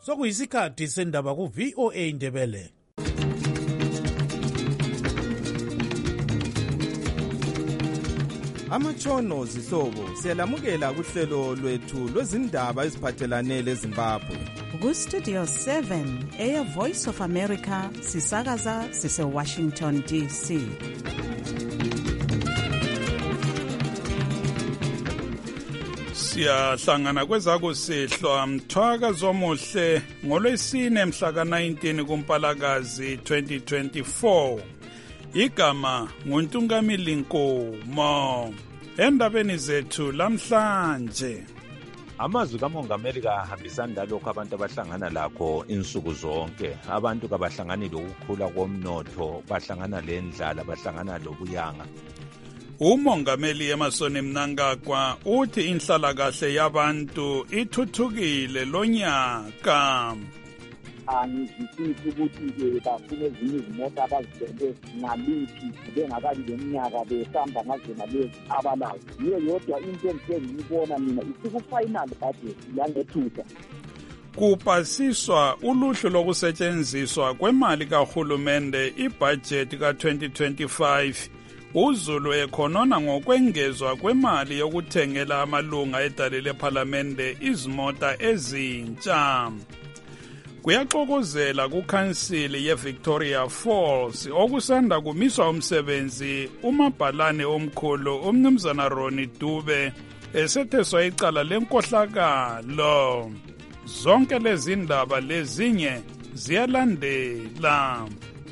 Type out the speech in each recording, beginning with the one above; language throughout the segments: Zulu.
Sokuyisikhathi sendaba ku VOA Indebele. Amatshono zihlobo siyalamukela kuhlelo lwethu lwezindaba eziphathelane leZimbabwe. Ku-Studio 7 Air Voice of America sisakaza sise-Washington DC. Siyahlangana kwezakusihlwa mthwaka zomuhle ngolwesine mhla ka-19 kuMpalakazi 2024. Igama nguNtungamili Nkomo. Endabeni zethu lamhlanje, amazwi kamongameli kahambisani lalokho abantu abahlangana lakho insuku zonke. Abantu kabahlangani lokukhula komnotho, bahlangana lendlala, bahlangana lobuyanga. umongameli Emmerson Mnangagwa uthi inhlalakahle yabantu ithuthukile lonyaka. Angizwisisi ukuthi bafuna ezinye izimoto abazibele ngaliphi bengakabi leminyaka behamba ngazona lezi abalazo. Yiyo yodwa into engiyibona mina isiku-final budget yangethusa. Kupasiswa uluhlu lokusetshenziswa kwemali kahulumende ibudget ka-2025. uZulu ekhonona ngokwengezwa kwemali yokuthengela amalunga edale lephalamende izimota ezintsha. Kuyaxokozela kukhansili yeVictoria Falls okusanda kumiswa umsebenzi umabhalane omkhulu umnumzana Ronnie Dube esetheswa icala lenkohlakalo. Zonke lezi ndaba lezinye ziyalandela.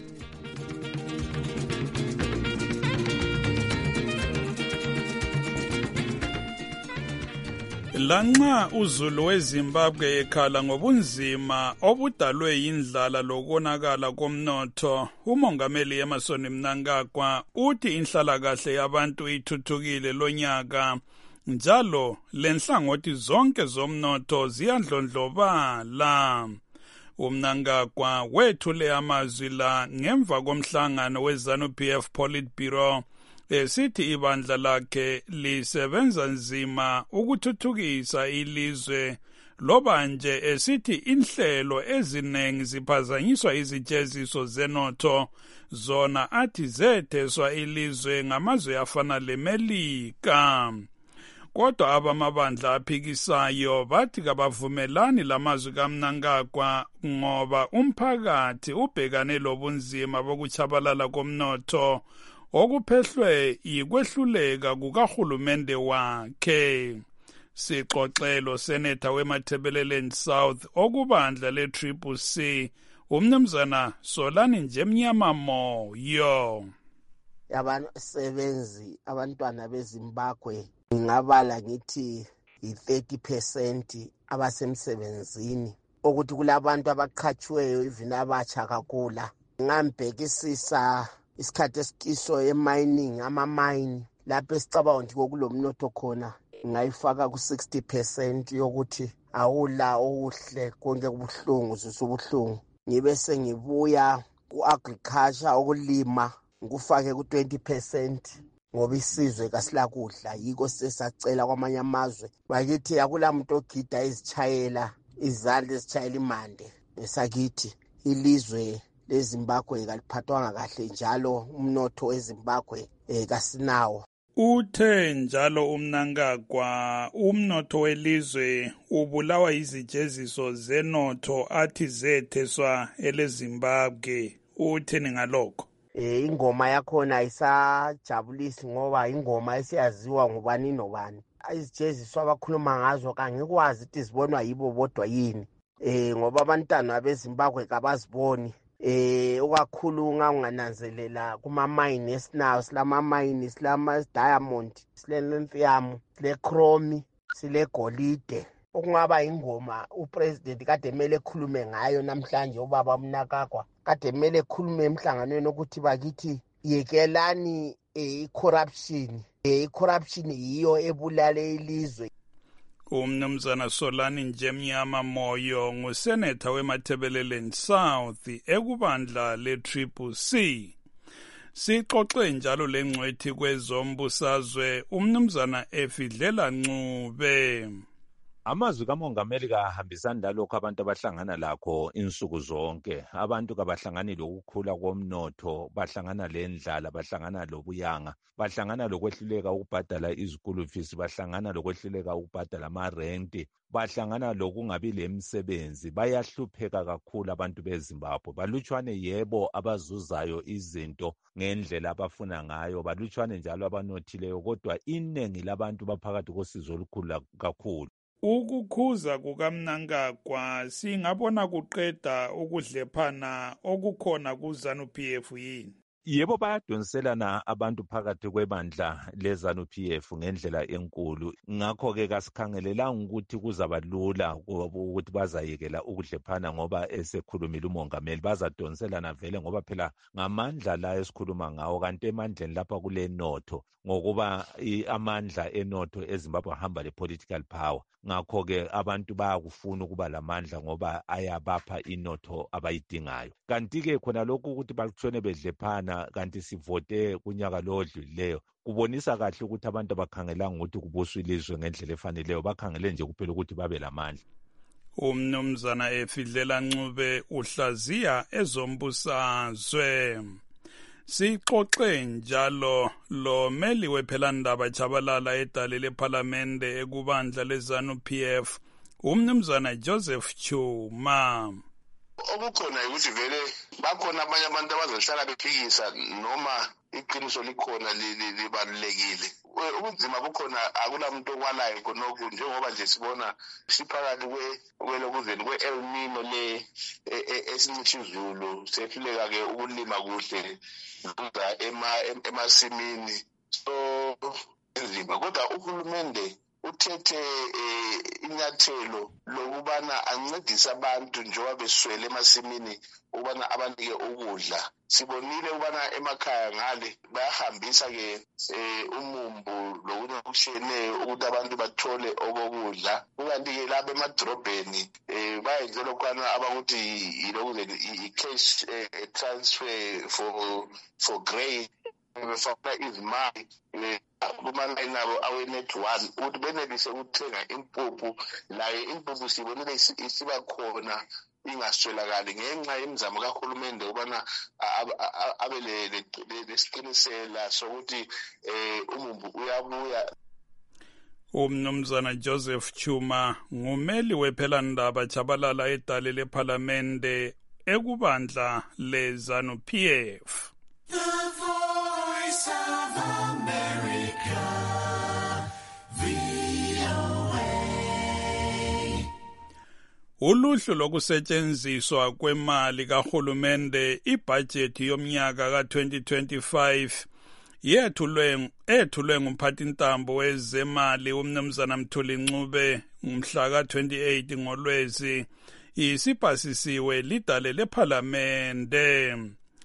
Lanxa uZulu weZimbabwe ekhala ngobunzima obudalwe yindlala lokonakala komnotho, umongameli Emmerson Mnangagwa uthi inhlalakahle yabantu ithuthukile lonyaka, njalo lenhlangothi zonke zomnotho ziyandlondlobala. uMnangagwa wethule amazwi la ngemva komhlangano weZANU-PF Politburo esithi ibandla lakhe lisebenza nzima ukuthuthukisa ilizwe, loba nje esithi inhlelo ezinengi ziphazanyiswa izijeziso zenotho, zona athi zetheswa ilizwe ngamazwe afana leMelika. Kodwa abamabandla aphikisayo bathi kabavumelani lamazwi kaMnangagwa ngoba umphakathi ubhekane lobunzima bokuchabalala komnotho okuphehlwe yikwehluleka kukahulumende wakhe. Sixoxelo Senator weMatabeleland South okubandla le-CCC umnumzana Solani Njemnyama Moyo. Abasebenzi abantwana beZimbabwe ngingabala ngithi i-30% abasemsebenzini, ukuthi kulabantu abaqhatshiweyo even abatsha kakula. Ngambhekisisa isikhathi esikiso emining, ama-mine lapho esicabanga ukuthi kokulomnotho khona, ngayifaka ku-60% yokuthi awula okuhle, konke kubuhlungu, ubuhlungu. Ngibe sengibuya ku-agriculture, ukulima, ngikufake ku-20% ngoba isizwe kasilakudla. Yiko sesacela kwamanye amazwe bakithi akula muntu ogida izitshayela izandla ezitshayela imande esakithi. Ilizwe leZimbabwe kaliphathwanga kahle, njalo umnotho weZimbabwe kasinawo. Uthe njalo uMnangagwa umnotho welizwe ubulawa izijeziso zenotho athi zetheswa eleZimbabwe. Utheni ngalokho? Ingoma yakhona ayisajabulisi ngoba ingoma esiyaziwa ngubani nobani. Izijeziso abakhuluma ngazo kangikwazi ukuthi zibonwa yibo bodwa yini, ngoba abantwana beZimbabwe kabaziboni. Okakhulu ungananzelela kuma-mine esinawo, silama-mine, silama-diamond, sile-lithium, sile-chrome, sile-golide. Okungaba ingoma upresident kade kumele ekhulume ngayo namhlanje, ubaba Mnangagwa kade kumele ekhulume emhlanganweni ukuthi bakithi yekelani i-corruption. I-corruption yiyo ebulale ilizwe. Umnumzana Solani Njemnyama Moyo nguseneta weMatabeleland South ekubandla le-CCC. Sixoxe njalo lengcwethi kwezombusazwe umnumzana Efidlela Ncube. Amazwi kamongameli kahambisani lalokho abantu abahlangana lakho insuku zonke. Abantu kabahlangani lokukhula komnotho, bahlangana lendlala, bahlangana lobuyanga, bahlangana lokwehluleka ukubhadala izikulu fees, bahlangana lokwehluleka ukubhadala amarenti, bahlangana lokungabi lemsebenzi. Bayahlupheka kakhulu abantu beZimbabwe. Balutshwane yebo abazuzayo izinto ngendlela abafuna ngayo, balutshwane njalo abanothileyo, kodwa iningi labantu baphakathi kosizo olukhulu kakhulu. Ukukhuza kukaMnangagwa singabona kuqeda ukudlephana okukhona kuZANU-PF yini? Yebo, bayadonselana abantu phakathi kwebandla leZANU-PF ngendlela enkulu. Ngakho-ke kasikhangelelanga ukuthi kuzaba lula ukuthi bazayekela ukudlephana ngoba esekhulumile umongameli. Bazadonselana vele ngoba phela ngamandla la esikhuluma ngawo, kanti emandleni lapha kule notho, ngokuba amandla enotho eZimbabwe ahamba le-political power. Ngakho-ke abantu bayakufuna ukuba lamandla ngoba ayabapha inotho abayidingayo. Kanti-ke khona lokhu ukuthi bakutshone bedlephana kanti sivote kunyaka lo odlulileyo, kubonisa kahle ukuthi abantu abakhangelanga ukuthi kubuswa ilizwe ngendlela efaneleyo, bakhangele nje kuphela ukuthi babe lamandla. Umnumzana Efidlela Ncube uhlaziya ezombusazwe. Sixoxe njalo lo meli wephelandaba Chabalala edale lePhalamende ekubandla leZANU-PF, umnumzana Joseph Chuma. Okukhona ukuthi vele bakhona abanye abantu abazohlala bephikisa noma iqiniso likhona libalulekile. Ubunzima bukhona, akulamuntu okwalayo khonokho, njengoba nje sibona siphakathi kwelokuzeni kwe-El Nino le esincitha izulu, sehluleka-ke ukulima kuhle emasimini. So enzima, kodwa uhulumende uthethe inyathelo lokubana ancedise abantu njengoba beswele emasimini ukubana abanike ukudla. Sibonile ukubana emakhaya ngale bayahambisa-ke umumbu lokunye okutshiyeneyo ukuthi abantu bathole okokudla. Kukanti-ke lapha emadrobheni bayenze lokhwana abakuthi i-cash transfer for grain. Befaka izimali kumalayini abo awe-Net1 ukuthi benelise ukuthenga impuphu. Layo impuphu sibonile isiba khona ingaswelakali ngenxa yemizamo kahulumende ukubana abe lesiqinisela sokuthi umumbu uyabuya. Umnumzana Joseph Chuma ngumeli wephelandaba Chabalala edale lePhalamende ekubandla leZANU-PF. The Voice of America, VOA. Uluhlu lokusetshenziswa kwemali kahulumende ibhajethi yomnyaka ka-2025 yethulwe ngumphathintambo wezemali umnumzana Mthuli Ncube ngomhla ka-28 ngoLwezi, isipasisiwe lidale lePhalamende.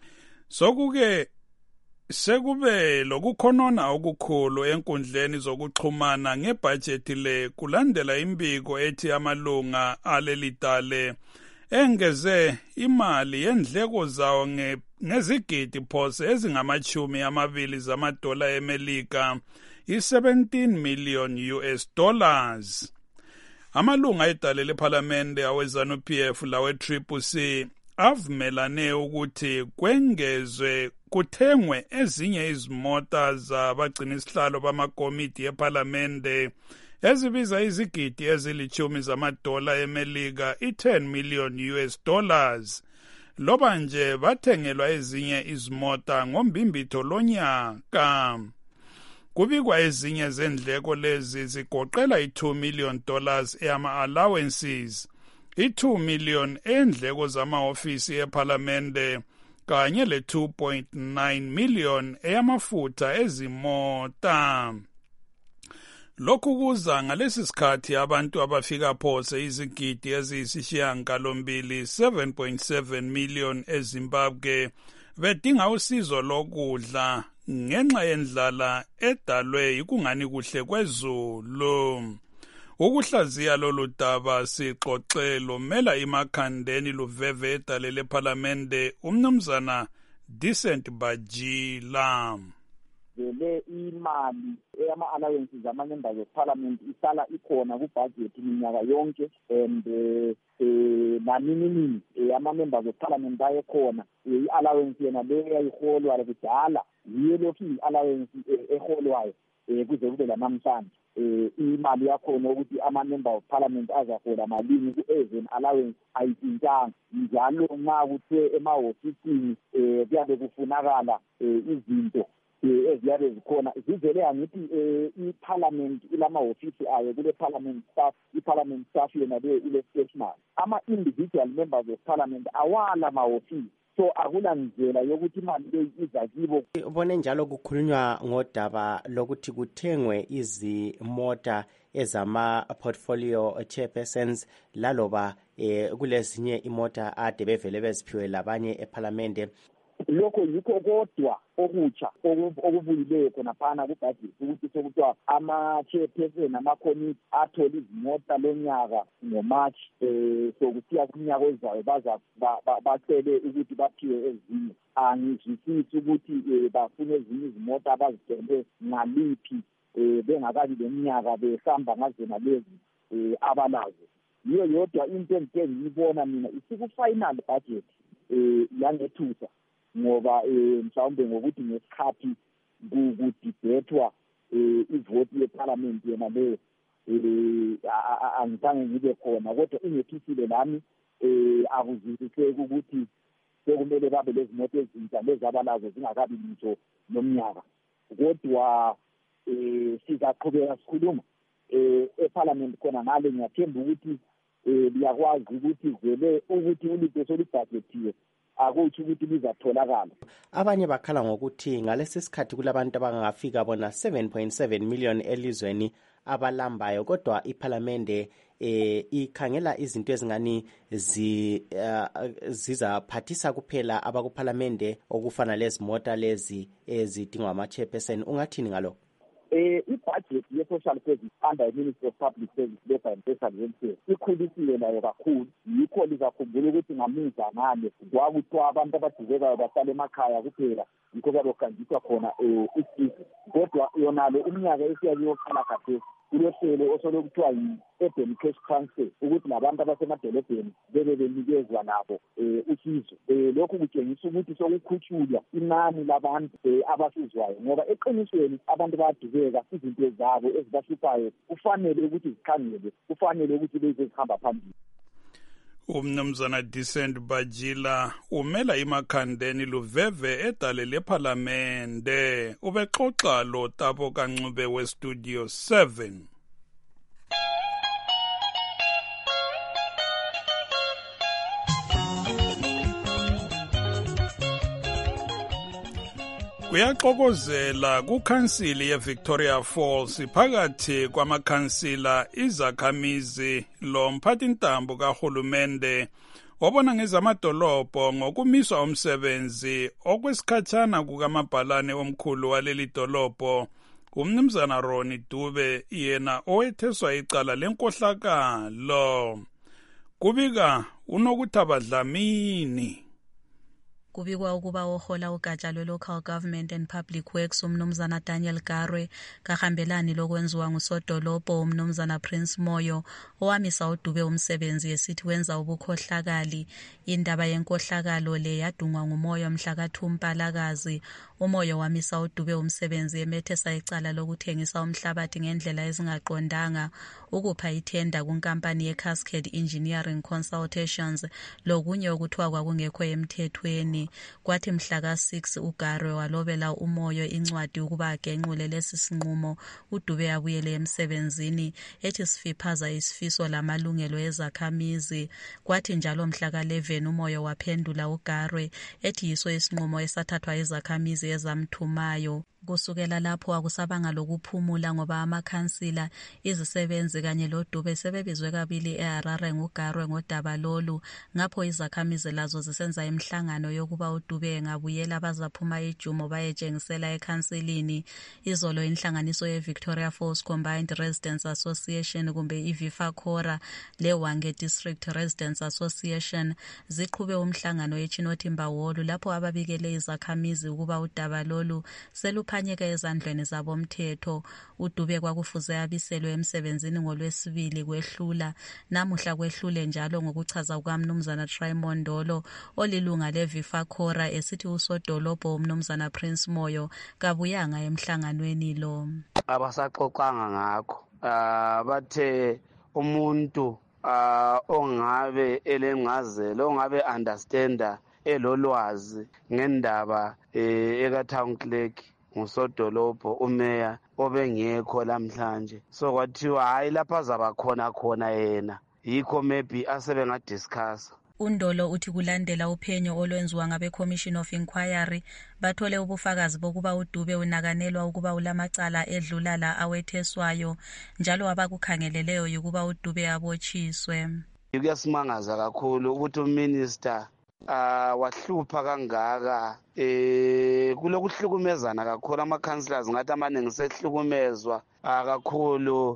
Sekube lokukhonona okukhulu enkundleni zokuxhumana ngebhajethi le kulandela imbiko ethi amalunga alelidale engeze imali yendleko zawo ngezigidi phose ezingama-20 zamadola eMelika, i-17 million US dollars. Amalunga edale lePhalamende aweZANU-PF lawe-CCC avumelane ukuthi kwengezwe kuthengwe ezinye izimota zabagcina isihlalo bamakomiti ePhalamende ezibiza izigidi ezili-10 zamadola eMelika, i-10 million US dollars. Loba nje bathengelwa ezinye izimota ngombimbitho lonyaka. Kubikwa ezinye zendleko lezi zigoqela i-2 million dollars eyama-allowances, i-2 million endleko zama-ofisi ePhalamende kanye le-2.9 million eyamafutha ezimota. Lokhu kuza ngalesi sikhathi abantu abafika phose izigidi eziyisishiyagalombili 7.7 million eZimbabwe bedinga usizo lokudla ngenxa yendlala edalwe yikungani kuhle kwezulu. Ukuhlaziya lolu daba sixoxe lomela imakhandeni luveve edale lePhalamende umnumzana Decent Bajila. vele imali eyama-allowances ama-members of parliament isala ikhona kubudget minyaka yonke, and naninini ama-members of parliament ayekhona i-allowance yena leyo eyayiholwa kudala yiyo lokhu i-allowance eholwayo kuze kube lanamhlanje. Imali yakhona ukuthi ama-member of parliament azahola malini ku-even allowance ayitshintshanga. Njalo nxa kuthiwe emahhofisini kuyabe kufunakala izinto eziyabe zikhona zivele angithi i-parliament ilamahhofisi ayo kule parliament staff, i-parliament staff yona leyo ile-stationary. Ama-individual members of parliament awala mahhofisi, so akulandlela yokuthi imali leyi iza kibo. Ubone njalo kukhulunywa ngodaba lokuthi kuthengwe izimota ezama-portfolio chairpersons laloba kulezinye imota ade bevele beziphiwe labanye ephalamende. Lokho yikho kodwa okutsha okubuyileyo khonaphana kubudget ukuthi sokuthiwa ama-chairperson ama-committee athola izimota lonyaka ngoMarch, sokusiya kumnyaka ozayo bacele ukuthi baphiwe ezinye. Angizwisisi ukuthi bafune ezinye izimota abazithenge ngaliphi bengakabi leminyaka behamba ngazona lezi abalazo. Yiyo yodwa into engike ngiyibona mina isiku-final budget yangethusa, ngoba mhlawumbe ngokuthi ngesikhathi kudibethwa ivoti yeparlament yena leyo angizange ngibe khona, kodwa ingethusile nami akuzwisiseki ukuthi sekumele babe lezi moto ezintsha lezi abalazo zingakabi ngitsho nomnyaka. Kodwa sizaqhubeka sikhuluma eparlament khona ngale. Ngiyathemba ukuthi liyakwazi ukuthi vele ukuthi ulitho solibhajetiwe akutsho ukuthi lizatholakala. Abanye bakhala ngokuthi ngalesi sikhathi kulabantu abangafika bona 7.7 million elizweni abalambayo, kodwa iphalamende ikhangela izinto ezingani zizaphathisa kuphela abakuphalamende okufana lezimota lezi ezidingwa ama-chairperson. Ungathini ngalokho? I-budget ye-social service under the Ministry of Public Service, Labour and Social Welfare ikhulisiwe nayo kakhulu. Yikho lizakhumbula ukuthi ngamuva ngale kwakuthiwa abantu abadubekayo bahlala emakhaya kuphela, yikho kuyabe kuhanjiswa khona isizwe. Kodwa yonalo umnyaka esiyakuyoqala khathesi kulohlelo osolokuthiwa yi-urban cash transfer, ukuthi labantu abasemadolobheni bebe benikezwa nabo usizo. Lokhu kutshengisa ukuthi sokukhutshulwa inani labantu abasizwayo, ngoba eqinisweni abantu bayadubeka, izinto zabo ezibahluphayo kufanele ukuthi zikhangelwe, kufanele ukuthi beze zihamba phambili. Umnumzana Decent Bajila umela imakhandeni luveve edale lephalamende ubexoxa lo Tabo Kancube westudio 7. Kuyaxokozela kukhansili yeVictoria Falls phakathi kwamakhansila, izakhamizi lomphathintambo kahulumende obona ngezamadolobho ngokumiswa umsebenzi okwesikhatshana kukamabhalane omkhulu waleli dolobho umnumzana Ronnie Dube, yena owetheswa icala lenkohlakalo. Kubika unokuthaba Dlamini. Kubikwa ukuba ohola ugatsha lwe-Local Government and Public Works umnumzana Daniel Garwe kahambelani lokwenziwa ngusodolobho umnumzana Prince Moyo owamisa uDube umsebenzi esithi wenza ubukhohlakali. Indaba yenkohlakalo le yadungwa nguMoyo mhla ka-2 Mpalakazi. uMoyo wamisa uDube umsebenzi emethesa icala lokuthengisa umhlabathi ngendlela ezingaqondanga, ukupha ithenda kunkampani ye-Cascade Engineering Consultations lokunye okuthiwa kwakungekho emthethweni. Kwathi mhla ka-6 uGarwe walobela uMoyo incwadi ukuba agenqule lesi sinqumo. uDube abuyele emsebenzini ethi sifiphaza isifiso lamalungelo ezakhamizi. Kwathi njalo mhla ka-11 uMoyo waphendula uGarwe ethi yiso isinqumo esathathwa izakhamizi ezamthumayo. Kusukela lapho akusabanga lokuphumula ngoba amakhansila, izisebenzi kanye loDube sebebizwe kabili eHarare nguGarwe ngodaba lolu. Ngapho izakhamizi lazo zisenza imihlangano yokuba uDube engabuyela bazaphuma ijumo bayetshengisela ekhansilini. Izolo inhlanganiso yeVictoria Falls Combined Residents Association kumbe iVIFACORA leWange District Residents Association ziqhube umhlangano eChinothimba Hall lapho ababikele izakhamizi ukuba udaba lolu kuphanyeke ezandleni zabomthetho. uDube kwakufuze abiselwe emsebenzini ngoLwesibili kwehlula, namuhla kwehlule njalo ngokuchaza kukaMnumzana Trimondolo olilunga leVifakora esithi usodolobho uMnumzana Prince Moyo kabuyanga emhlanganweni lo. Abasaxoxanga ngakho bathe umuntu ongabe elengazelo ongabe understanda elolwazi ngendaba eka-town clerk ngusodolobho umeya obengekho lamhlanje, so kwathiwa hayi lapha azaba khona yena, yikho maybe asebengadiscussa. uNdolo uthi kulandela uphenyo olwenziwa ngabe Commission of Inquiry bathole ubufakazi bokuba uDube unakanelwa ukuba ulamacala edlula la awetheswayo, njalo abakukhangeleleyo ukuba uDube abotshiswe. Kuyasimangaza kakhulu ukuthi uminister wahlupha kangaka kulokuhlukumezana kakhulu. Ama-councillors ngathi amaningi sehlukumezwa kakhulu,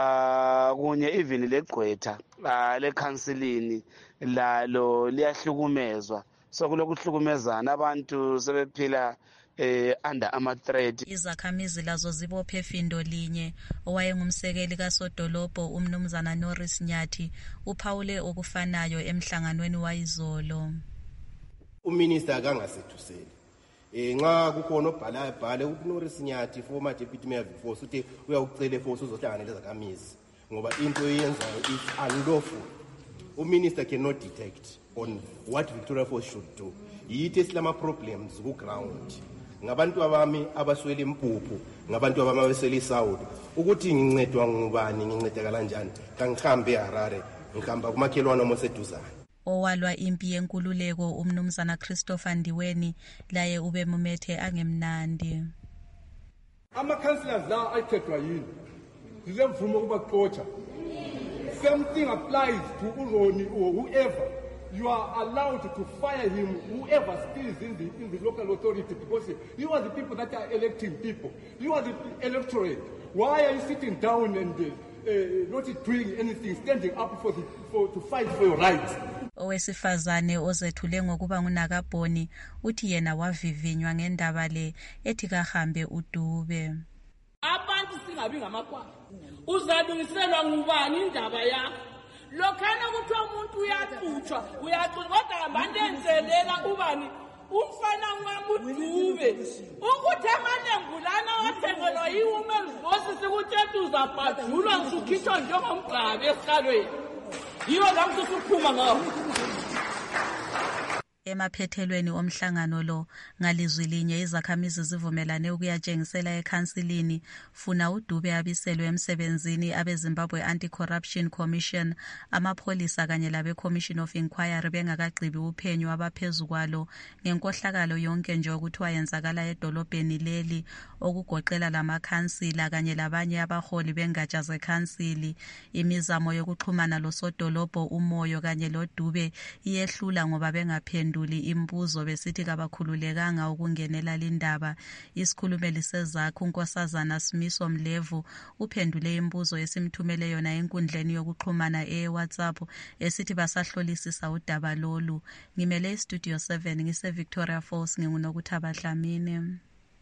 kunye even legqwetha lekhansilini lalo liyahlukumezwa, so kulokuhlukumezana, abantu sebephila under ama-threat. Izakhamizi lazo zibophe findo linye. Owayengumsekeli kasodolobho uMnumzana Norris Nyathi uphawule okufanayo emhlanganweni wayizolo. Uminister akangasethuseli nxa kukhona obhalabhale uNorris Nyathi former deputy mayor before uthi uyawucela force uzohlangana lezakhamizi ngoba into eyenzayo is unlawful. Uminister cannot detect on what Victoria Falls should do. Yithi esilama problems ku ground. Ngabantu abami abaswele impuphu, ngabantu abami abaswele iSouth, ukuthi ngincedwa ngubani, ngincedeka kanjani, kangihambe eHarare, ngihamba kumakhelwane omoseduzana. Owalwa impi yenkululeko uMnumzana Christopher Ndiweni laye ube mumethe angemnandi. Ama-councillors la ayikhethwa yini zilemvumo ukuba kuxotsha. Same thing applies to Uroni or whoever. You are allowed to fire him, whoever steals in the local authority, because you are the people that are electing people. You are the electorate. Why are you sitting down and not doing anything, standing up to fight for your rights? Owesifazane ozethule ngokuba nguNakabhoni uthi yena wavivinywa ngendaba le ethi kahambe uDube. Abantu singabi ngamakwala. Uzalungiselwa ngubani indaba yakho? Lokhana kuthiwa umuntu uyaxutshwa kodwa abantu enzelela ubani umfana wami uDube ukuthi amalembu lana wathengelwa yiWomen's Voice sikuthi uzabhadulwa ngisukhishwa njengomgqabi esihlalweni. Yiyo la kusuphuma ngawo. Emaphethelweni omhlangano lo ngalizwi linye izakhamizi zivumelane ukuyatshengisela ekhansilini funa uDube abiselwe emsebenzini abeZimbabwe Anti-Corruption Commission, amapholisa kanye labe Commission of Inquiry bengakagqibi uphenyo abaphezu kwalo ngenkohlakalo yonke nje okuthiwa yenzakala edolobheni leli, okugoqela lamakhansila kanye labanye abaholi bengatsha zekhansili. Imizamo yokuxhumana losodolobho uMoyo kanye loDube iyehlula ngoba bengaphenduli imbuzo besithi kabakhululekanga ukungenela lindaba. Isikhulumeli sezakhe uNkosazana Simiso Mlevu uphendule imbuzo esimthumele yona enkundleni yokuxhumana eWhatsApp esithi basahlolisisa udaba lolu. Ngimele iStudio 7 ngise Victoria Falls, nginguNokuthaba Dlamini.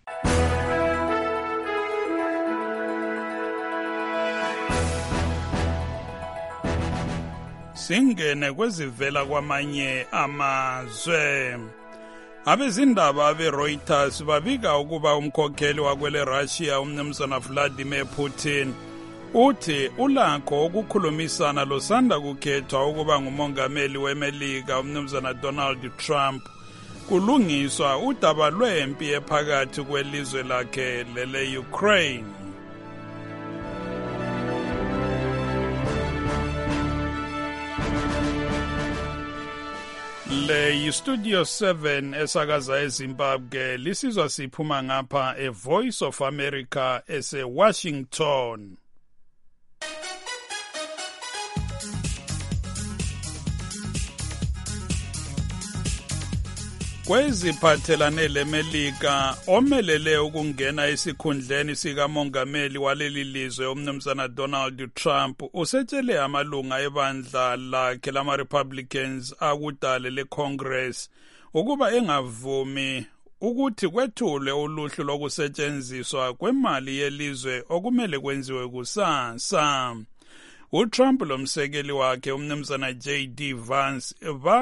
Singene kwezivela kwamanye amazwe. Abezindaba abeReuters babika ukuba umkhokheli wakwele Russia uMnumzana Vladimir Putin uthi ulakho ukukhulumisana losanda kukhethwa ukuba ngumongameli weMelika uMnumzana Donald Trump kulungiswa udaba lwempi ephakathi kwelizwe lakhe lele Ukraine. Le Studio 7 esakaza eZimbabwe lisizwa siphuma ngapha eVoice of America eseWashington. Kweziphathelane leMelika omelele ukungena esikhundleni sikamongameli waleli lizwe uMnumzana Donald Trump usetshele amalunga ebandla lakhe lama-Republicans akudale leCongress ukuba engavumi ukuthi kwethulwe uluhlu lokusetshenziswa kwemali yelizwe okumele kwenziwe kusasa. uTrump lomsekeli wakhe umnumzana JD Vance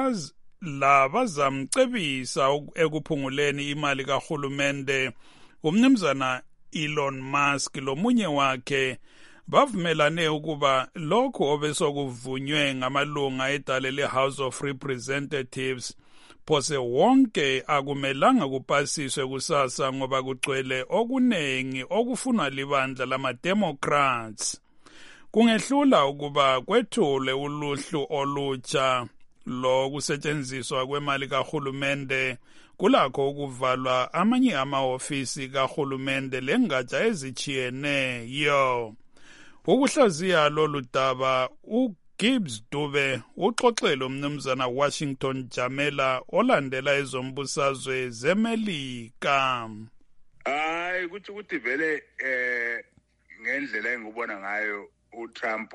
bazamcebisa ekuphunguleni imali kahulumende. Umnumzana Elon Musk lomunye wakhe bavumelane ukuba lokhu obesokuvunywe ngamalunga edale le-House of Representatives phose wonke akumelanga kupasiswe kusasa ngoba kugcwele okuningi okufunwa libandla lama-Democrats. Kungehlula ukuba kwethule uluhlu olutsha lokusetshenziswa kwemali kahulumende, kulakho ukuvalwa amanye amahhovisi kahulumende lengatsha ezijiyeneyo. Ukuhlaziya lolu daba uGibbs Dube uxoxele umnumzana Washington Jamela olandela ezombusazwe zeMelika. Hayi ukuthi vele ngendlela engibona ngayo uTrump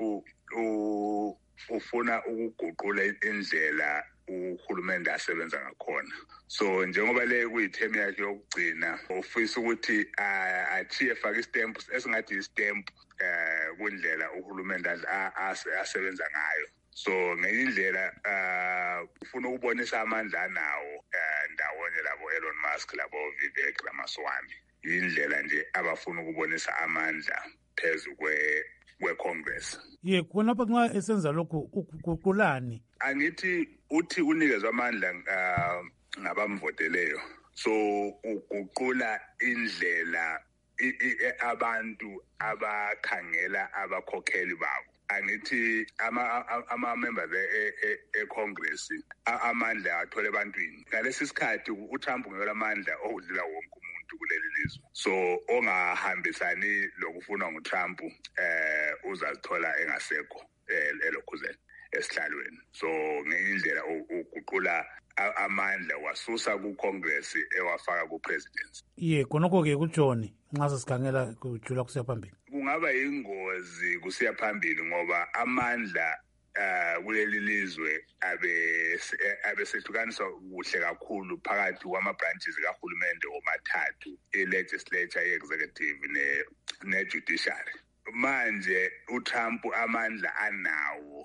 ufuna ukuguqula indlela uhulumende asebenza ngakhona. So njengoba le kuyithemu yakhe yokugcina ufisa ukuthi achiye faka istamp esingathi istamp kundlela uhulumende asebenza ngayo. So ngenye indlela ufuna ukubonisa amandla anawo ndawonye labo Elon Musk labo Vivek Ramaswamy. Indlela nje abafuna ukubonisa amandla phezu kwe-Congress. Khona lapha nxa esenza lokhu ukuguqulani? Angithi uthi unikezwe amandla ngabamvoteleyo. So uguqula indlela abantu abakhangela abakhokheli babo. Angithi ama-members e-Congress amandla athole ebantwini. Ngalesi sikhathi uTrump ngiyona amandla okudlula wonke umuntu kuleli lizwe. So ongahambisani lokufunwa nguTrump uzazithola engasekho elokhuzeni esihlalweni. So ngendlela uguqula amandla wasusa ku-Congress ewafaka ku-presidency. Khonokho-ke kujoni nxa sesikhangela kujula kusiya phambili. Kungaba yingozi kusiya phambili ngoba amandla kuleli lizwe abesehlukaniswa kuhle kakhulu phakathi kwama-branches kahulumende omathathu, i-legislature, i-executive ne-judiciary. Manje uTrump amandla anawo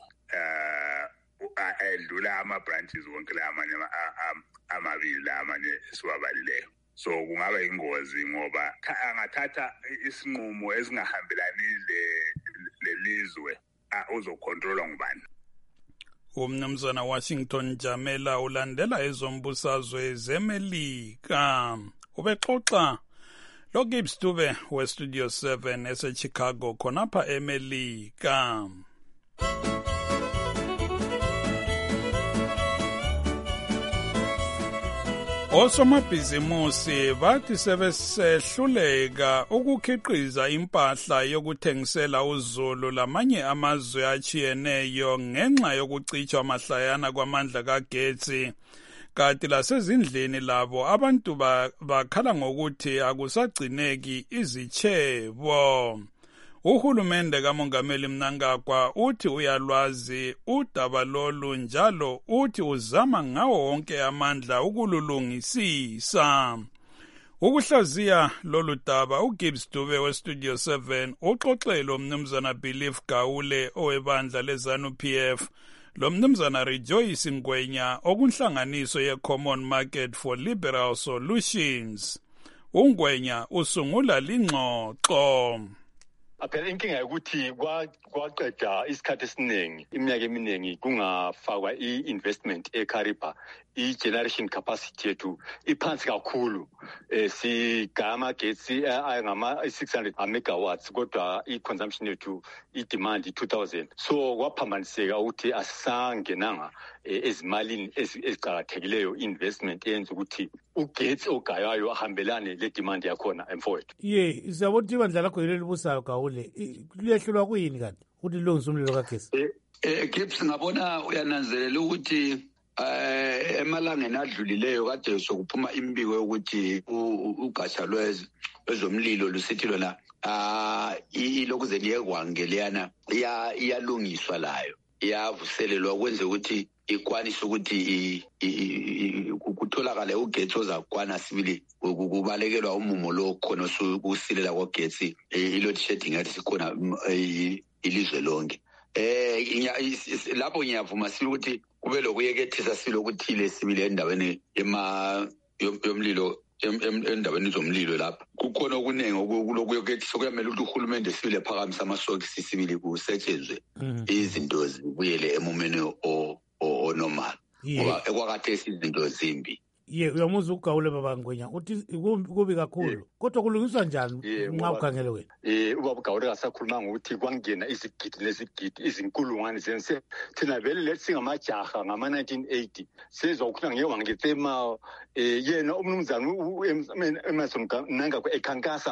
edlula ama-branches wonke la amanye amabili la amanye esiwabalileyo. So kungaba yingozi ngoba angathatha isinqumo esingahambelani lelizwe uzokontrola ngubani. Umnumzana Washington Jamela ulandela ezombusazwe zeMelika. Ubexoxa lo Gibbs Dube weStudio 7 eseChicago khonapha eMelika. Osomabhizimusi bathi sebesehluleka ukukhiqiza impahla yokuthengisela uzulu lamanye amazwe achiyeneyo ngenxa yokucitshwa amahlayana kwamandla kagetsi. Kanti lasezindlini labo abantu bakhala ngokuthi akusagcineki izichebo. Uhulumende kaMongameli Mnangagwa uthi uyalwazi udaba lolu njalo uthi uzama ngawo wonke amandla ukululungisisa. Ukuhlaziya lolu daba uGibbs Dube weStudio 7 uxoxele umnumzana Belief Gawule owebandla leZANU-PF lo mnumzana Rejoice Ngwenya okunhlanganiso ye-Common Market for Liberal Solutions. Ungwenya usungula lingxoxo. Phela inkinga ukuthi kwaqeda isikhathi esiningi iminyaka eminingi kungafakwa i-investment eKariba, i-generation capacity yethu iphansi kakhulu. Sigama getsi ngama-600 megawatts kodwa i-consumption yethu i-demand 2000. So kwaphambaniseka ukuthi asisangenanga ezimalini ezicakathekileyo investment eyenza ukuthi ugetsi ogayayo ahambelane le demand yakhona emfowethu. Siyabona ukuthi ibandla lakho yilo libusayo Gawule. Liyehlulwa kuyini kanti ukuthi lilungise umlilo kagesi? Gibbs ngabona uyananzelela ukuthi emalangeni adlulileyo kade sokuphuma imbiko yokuthi ugatsha lwezomlilo lusithi lona ilokuze liyekwangeliana iyalungiswa layo, iyavuselelwa kwenze ukuthi ikwanisa ukuthi kutholakale ugetsi ozakwana sibili kubalekelwa umumo lo khona usilela kogetsi i-load shedding yathi sikhona ilizwe lonke. Lapho ngiyavuma sibili ukuthi kube lokuyekethisa sibili okuthile sibili endaweni yomlilo endaweni zomlilo lapha kukhona okuningi okulokuyekethisa kuyamele ukuthi uhulumende sibili ephakamisa amasokisi sibili kusetshenzwe izinto zibuyele emumeni normal ngoba ekwakade izinto zimbi. Uyamuzwa ukugawule baba Ngwenya uthi kubi kakhulu kodwa kulungiswa njani nxa ukhangele wena? Ubaba Gawule kasakhuluma ngokuthi kwangena izigidi nezigidi izinkulungwane zense thina vele singamajaha ngama-1980 sizwa ukukhuluma ngeke wangithema yena umnumzana Emerson Mnangagwa ekhankasa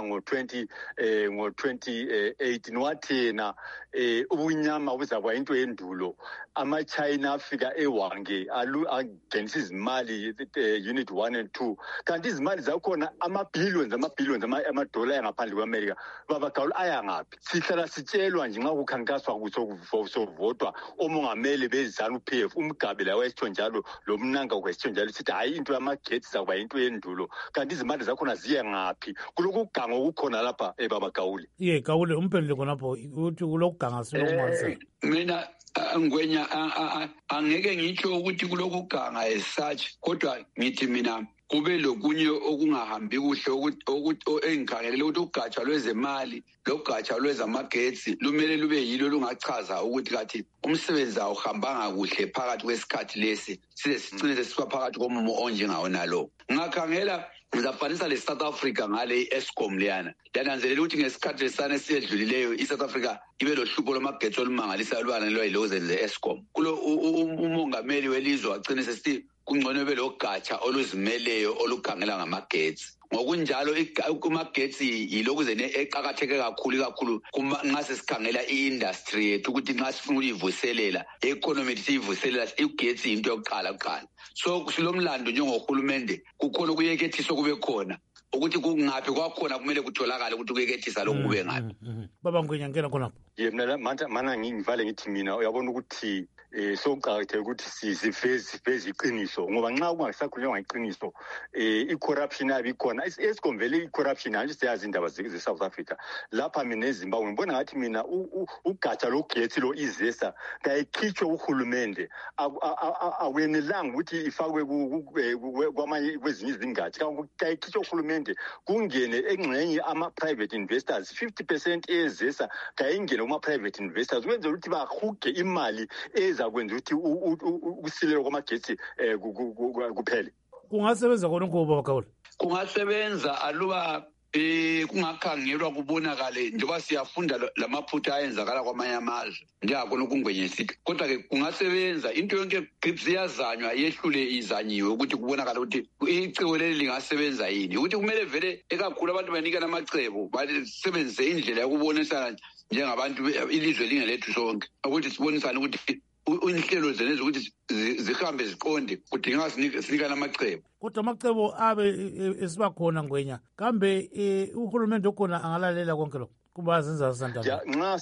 ngo-2018 wathina ubunyama buzaba into yendulo ama-China afika ewange angenisa izimali unit 1 and 2 kanti izimali zakhona ama-billions amadola angaphandle kwe-America. Baba Gawule ayangaphi? Sihlala sitshelwa nje nxa kukhankaswa kusovotwa omongameli beZANU-PF uMgabe lawo esitsho njalo lo Mnangagwa esitsho njalo sithi hayi into yamagetsi zakuba into yendulo kanti izimali zakhona ziye ngaphi? Kulokuganga okukhona lapha Baba Gawule. Gawule umphendule khonapho ukuthi kulokuganga silokumanisa. Mina Ngwenya angeke ngitsho ukuthi kulokuganga as such kodwa ngithi mina kube lokunye okungahambi kuhle ukuthi engikhangelele ukuthi ugatsha lwezemali logatsha lwezamagetsi lumele lube yilo lungachaza ukuthi kathi umsebenzi awuhambanga kuhle phakathi kwesikhathi lesi size sicine sesiba phakathi komumo onjengawona lo. Ngakhangela ngizafanisa le South Africa ngale Eskom leyana yananzelela ukuthi ngesikhathi lesane siyedlulileyo iSouth Africa ibe lohlupho lwamagetsi olumangalisa olubana lwayiloze le-Eskom kulo umongameli welizwe wagcine sesithi kungcono belogatsha oluzimeleyo olukhangela ngamagetsi. Ngokunjalo kumagetsi yilokuze eqakatheke kakhulu nxa sesikhangela i-industry yethu ukuthi nxa sifuna ukuyivuselela economy siyivuselela igetsi into yokuqala. So silomlando njengohulumende kukhona ukuyekethisa kube khona ukuthi kungaphi kwakhona kumele kutholakale ukuthi ukuyekethisa lokhu kube ngaphi. Baba Ngwenya ngena khonapho. Mina mana ngivale ngithi mina uyabona ukuthi sokuqakatheke ukuthi siveze iqiniso ngoba nxa kungasakhulunywa ngeqiniso i-corruption abikhona Eskom vele i-corruption anje siyazi indaba ze-South Africa lapha mina eZimbabwe ngibona ngathi mina ugatsha logetsi lo izesa kayikhitshwe uhulumende akwenelanga ukuthi ifakwe kwamanye kwezinye izingatsha kayikhitshwe uhulumende kungene engxenye ama-private investors 50% ezesa kayingene kuma-private investors ukwenzela ukuthi bahuge imali ezakwenza ukuthi ukusilelwa kwamagetsi kuphele. Kungasebenza khona ukho Baba Gawule? Kungasebenza aluba kungakhangelwa kubonakale njengoba siyafunda lamaphutha ayenzakala kwamanye amazwe njengakhona ukungwenye sithi kodwa-ke kungasebenza into yonke grips iyazanywa yehlule izanyiwe ukuthi kubonakale ukuthi icebo leli lingasebenza yini ukuthi kumele vele ekakhulu abantu banikana amacebo basebenzise indlela yokubonisana njengabantu ilizwe lingelethu sonke ukuthi sibonisane ukuthi inhlelo zenezi ukuthi zihambe ziqonde kudinga sinikana amacebo kodwa amacebo abe esiba khona Ngwenya kambe uhulumende okhona angalalela konke lokho kuba zenza santana nxa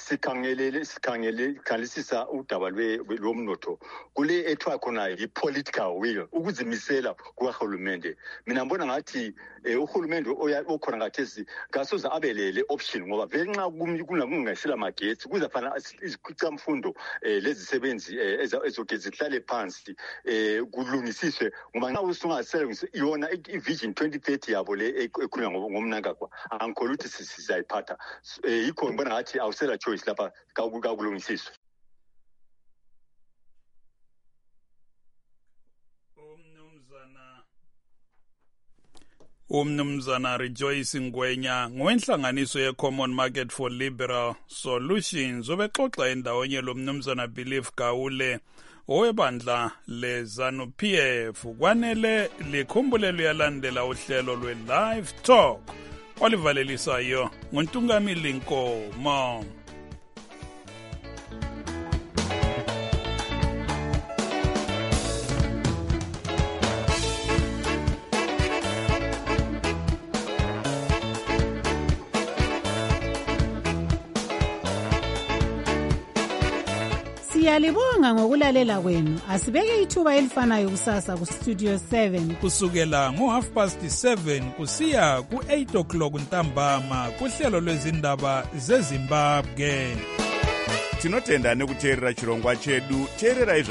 sikhangelisisa udaba lomnotho kule ethiwa khona yi-political will ukuzimisela kukahulumende. Mina ngibona ngathi uhulumende okhona ngathesi kasoze abelele option ngoba vele nxa kungasela magetsi kuzafana izikhwicamfundo lezisebenzi ezoke zihlale phansi kulungisiswe ngoba nxa usungasebenzisa yona i-vision 2030 yabo le ekhulunywa ngomnangagwa angikholwa ukuthi sizayiphatha yikho ngibona ngathi awusela choice lapha kakulungisiswe. Umnumzana Rejoice Ngwenya ngowenhlanganiso ye-Common Market for Liberal Solutions ubexoxa endawonye lo mnumzana Belief Gawule owebandla le-ZANU-PF kwanele likhumbule luyalandela uhlelo lwe-Live Talk olivalelisayo nguNtungamili Nkomo. Siyalibonga ngokulalela kwenu. Asibeke ithuba elifanayo kusasa ku Studio 7 kusukela ngo7:30 kusiya ku8:00 ntambama kuhlelo lwezindaba zeZimbabwe. Tinotenda nekuteerera chirongwa chedu. Teerera